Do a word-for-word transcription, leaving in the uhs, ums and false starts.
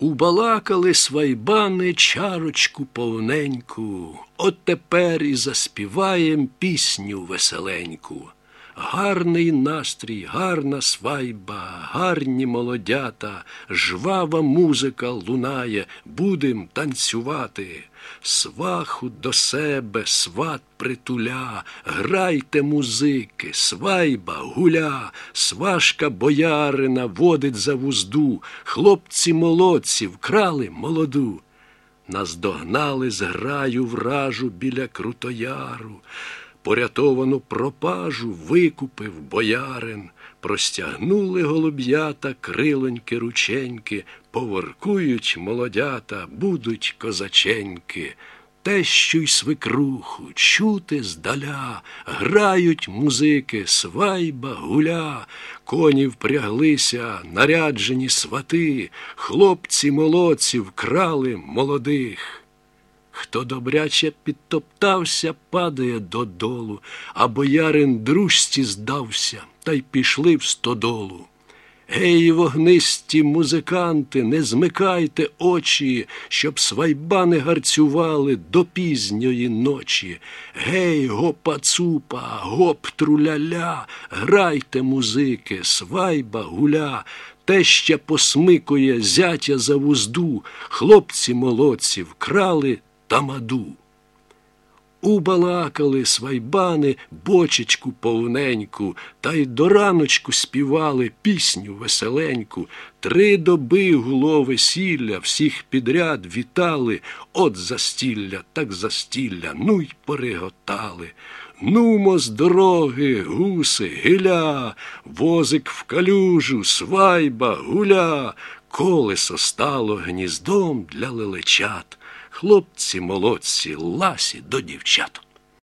Убалакали свайбани чарочку повненьку, от тепер і заспіваєм пісню веселеньку. Гарний настрій, гарна свайба, гарні молодята, жвава музика лунає, будем танцювати. Сваху до себе сват притуля, грайте музики, свайба гуля, свашка боярина водить за вузду, хлопці-молодці вкрали молоду. Наздогнали зграю вражу біля Крутояру, порятовану пропажу викупив боярин, простягнули голуб'ята крилоньки рученьки, поворкують молодята, будуть козаченьки. Тещу й свекруху чути здаля, грають музики, свайба гуля, коні впряглися, наряджені свати, хлопці-молодці вкрали молодих. Хто добряче підтоптався, падає додолу, а боярин дружці здався, та й пішли в стодолу. Гей, вогнисті музиканти, не змикайте очі, щоб свайбани гарцювали до пізньої ночі. Гей, гопа-цупа, гоп-труляля, грайте музики, свайба гуля, теща посмикує зятя за вузду, хлопці-молодці вкрали тамаду. Убалакали свайбани бочечку повненьку, та й до раночку співали пісню веселеньку. Три доби гуло весілля, всіх підряд вітали, от застілля, так застілля, ну й пореготали. Нумо з дороги, гуси, гиля, возик в калюжу, свайба, гуля, колесо стало гніздом для лелечат. Хлопці-молодці, ласі до дівчат.